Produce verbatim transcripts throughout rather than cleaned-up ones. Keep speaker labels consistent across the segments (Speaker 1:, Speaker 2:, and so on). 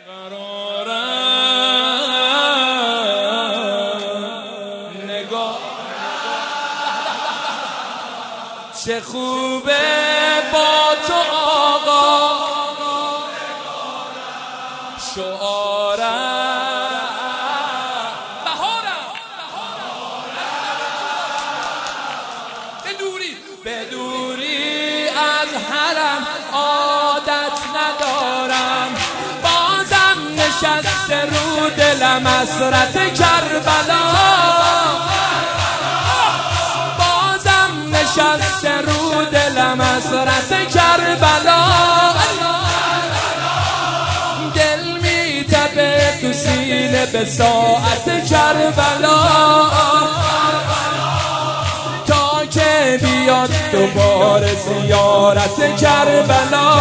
Speaker 1: چه خوبه با تو آقا شعارم بهارم بدوری بدوری از حرم عادت ندارم بازم نشسته رو دلم حسرت کربلا نشسته رو دلم حسرت کربلا دل میتپه تو سینه به ساعت کربلا تا که بیاد دوباره زیارت کربلا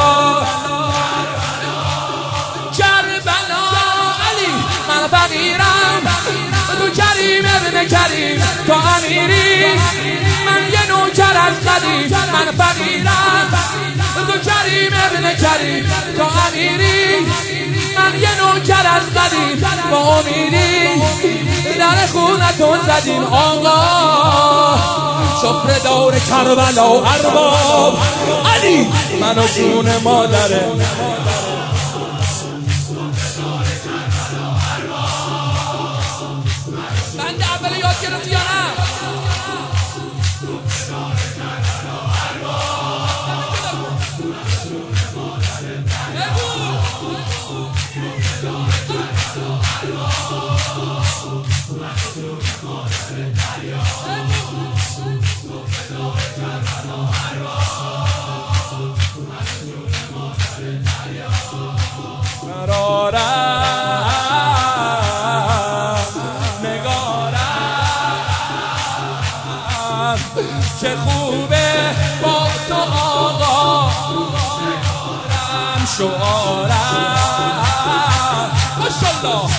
Speaker 1: کربلا علی من فقیرم تو کریم ابن کریم تو امیری من یه نوکر از قدیم من فقیرم تو کریم ابن کریم تو امیری من یه نوکر از قدیم با امیدی در خونتون زدیم آقا سفره دور کربلا و ارباب علی من و جون مادره بند اول یاد گرفتی یا نه؟ چه خوبه با تو آقا شعارم ماشاءالله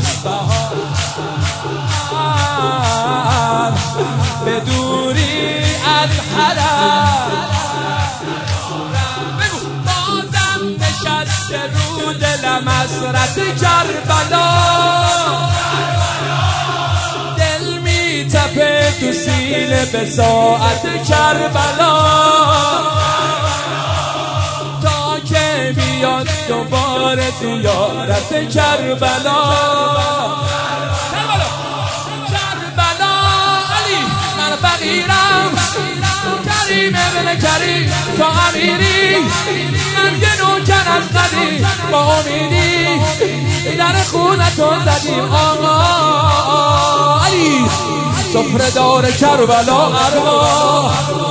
Speaker 1: بهارم بدوری از حرم بگو بازم نشسته رو دلم حسرت کربلا تپه تو سینه به ساعت کربلا تا که بیاد دوباره زیارت کربلا کربلا علی من فقیرم کریم ابن کریم تو امیری من یه نوکر از قدیم با امیدی در خونتون زدیم آقا علی سفره دار کربلا ارباب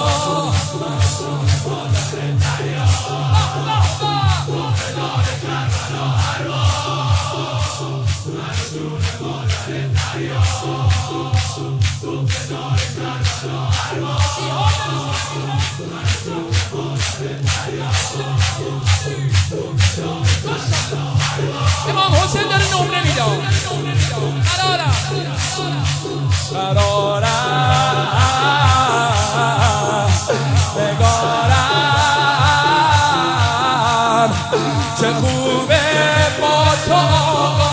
Speaker 1: امام حسین داره نمره میده قرارم قرارم بگارم چه خوبه با تو آقا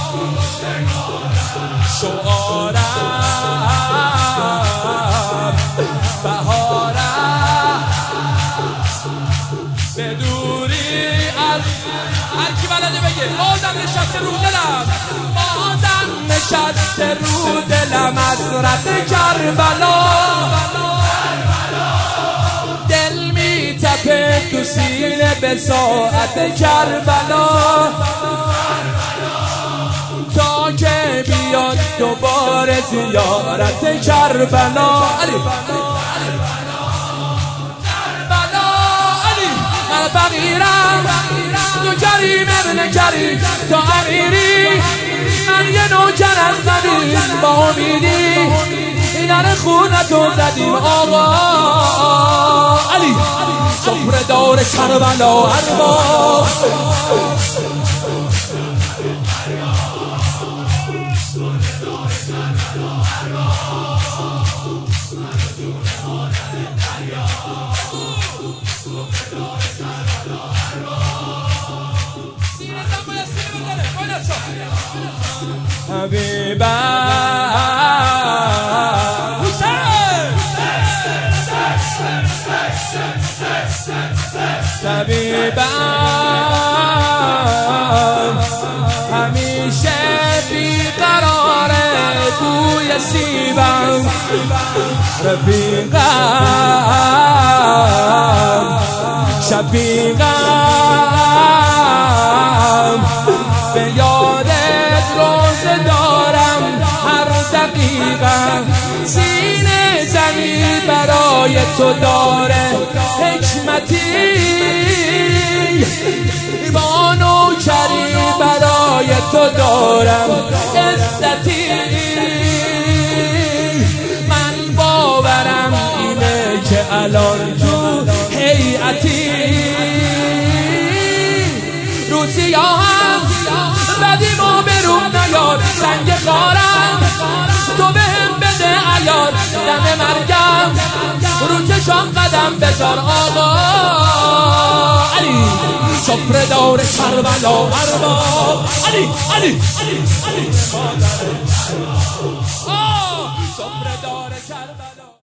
Speaker 1: شعارم بهارم بدوری از هر کی بلده بگه بازم نشسته رو دلم بازم نشسته رو دلم حسرت کربلا دل میتپه تو سینه به ساعت کربلا تا که بیاد دوباره زیارت کربلا علی کربلا علی من فقیرم تو کریم ابن کریم تو امیری من یه نوکر از قدیم با امیدی در خونتون زدیم آقا علی سفره دار کربلا ارباب سینه حبیبم طبیبم همیشه بیقراره بوی سیبم رفیقم شفیقم به یادت روزه دارم هر دقیقه سینه زنی برای تو داره حکمتی ایمان و کری برای تو دارم عزتی من باورم اینه که الان تو هیئتی روسی ها هم بدی ما برون نیاد سنگ خارم تو بهم بده عیاد دم مرگم رو چشام قدم بذار آقا علی سفره دار کربلا ارباب علی علی علی علی